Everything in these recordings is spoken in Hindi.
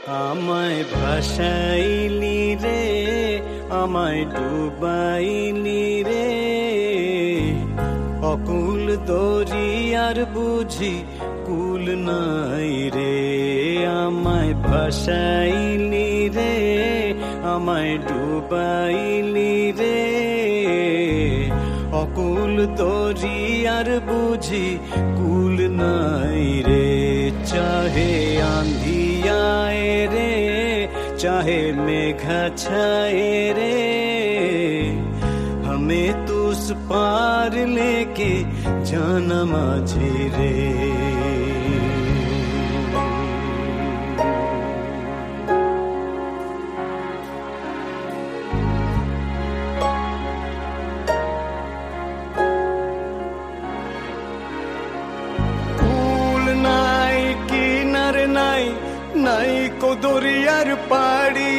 আমায় ভাসাইলি রে, আমায় ডুবাইলি রে, অকুল দরিয়ার বুঝি কুল নাই রে। আমায় ভাসাইলি রে, আমায় ডুবাইলি রে, অকুল দরিয়ার বুঝি কুল নাই রে। চাহে आंधी आए रे, चाहे मेघा छाए रे, हमें तो उस पार लेके जाना माझी रे। নাই কো দরিয়ার পাড়ি,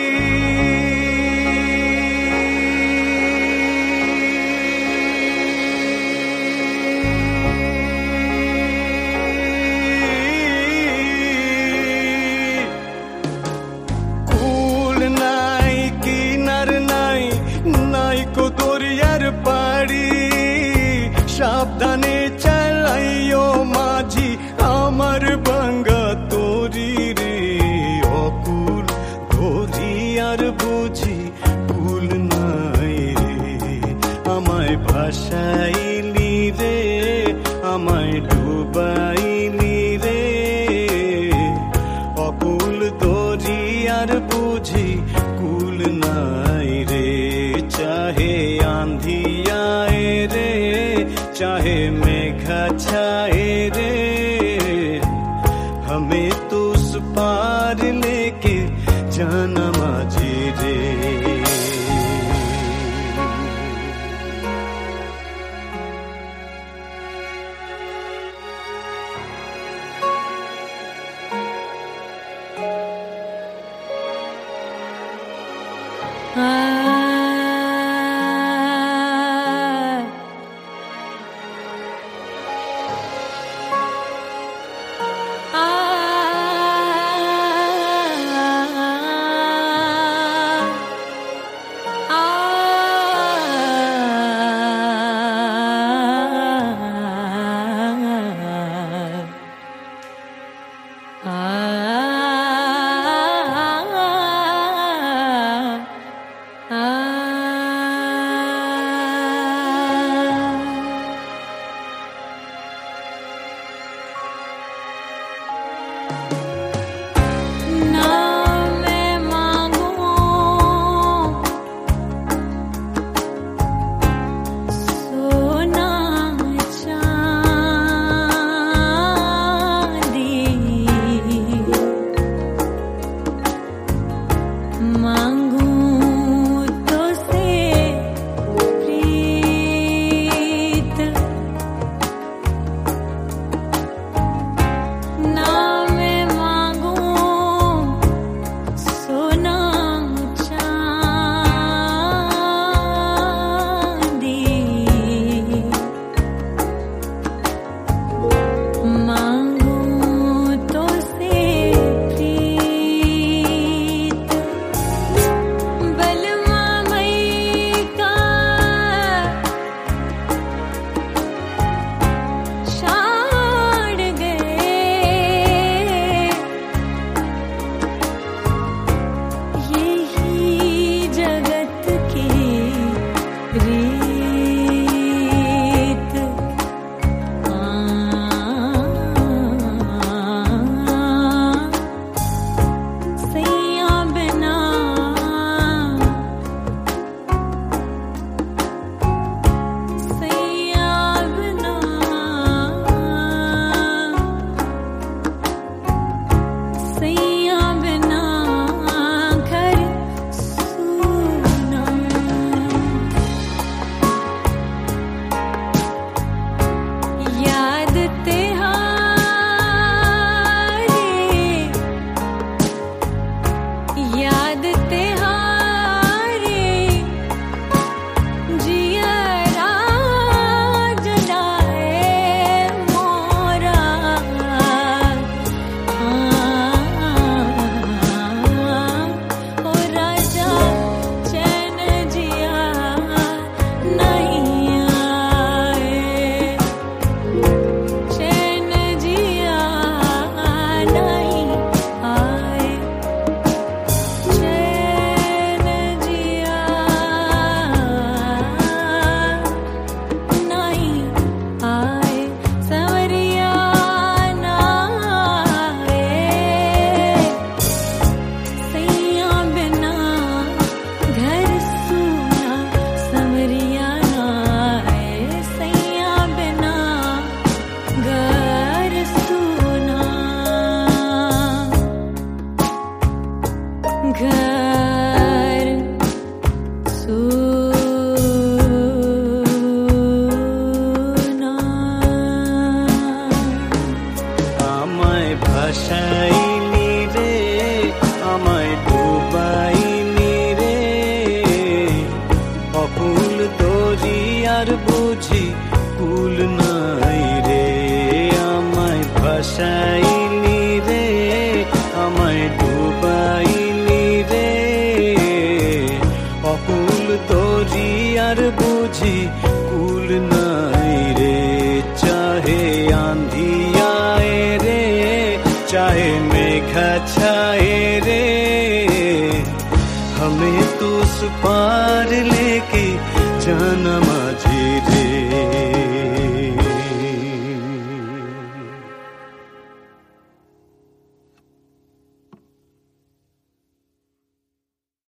কুল নাই কিনার নাই, নাই কো দরিয়ার পাড়ি। সাবধানে চালাইও মাঝি আমার ভাঙ্গা তোরি রে, অকুল দরিয়ার বুঝি কুল নাই রে। আমায় ভাসাইলি রে, আমায় ডুবাইলি রে, অকুল দরিয়ার বুঝি কুল নাই রে। চাহে आंधी आए रे, चाहे मेघा छाए रे, हमें तो उस पार लेके जाना माझी रे। ना मैं ভাসাইনি রে, আমায় ডুবাইনি রে। অকুল দরিয়ার বুঝি কুল নাই রে, আমায় ভাসাইনি রে, আমায় ডুবাইনি রে। অকুল দরিয়ার বুঝি কুল নাই রে। চাহে आंधी आए रे, चाहे मेघा छाए रे, हमें तो उस पार लेके जाना माझी रे।